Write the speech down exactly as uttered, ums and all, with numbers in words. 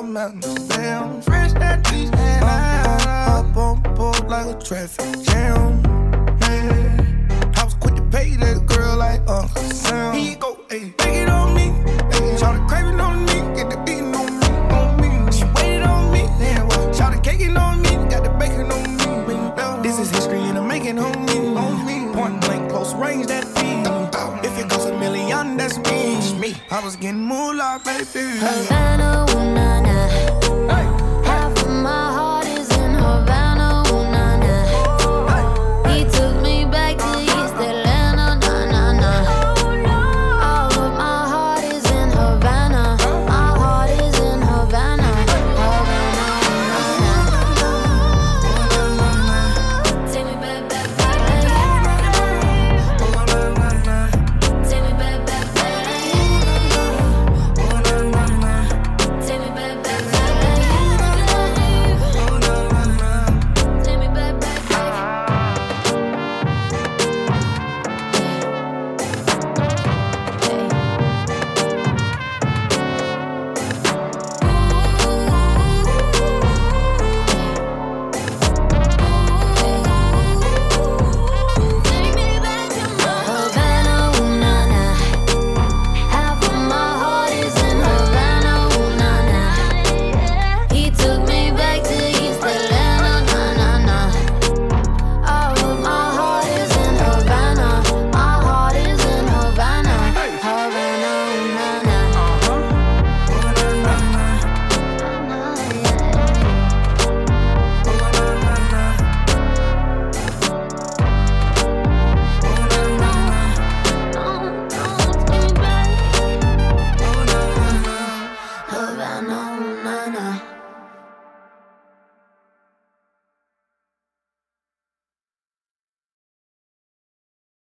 I'm Amsterdam. Fresh that cheese and I up on board like a traffic jam. Yeah. I was quick to pay that girl like Uncle Sam. Here you go, ayy, take it on me. Ayy, shout the craving on me, get the beating on me, on me. She waited on me, yeah, well, shout the caking on me, got the bacon on me. This is history and I'm making on me, on me. Point blank, close range, that feed. If it goes a million, that's me. I was getting moolah, baby. Havana, when I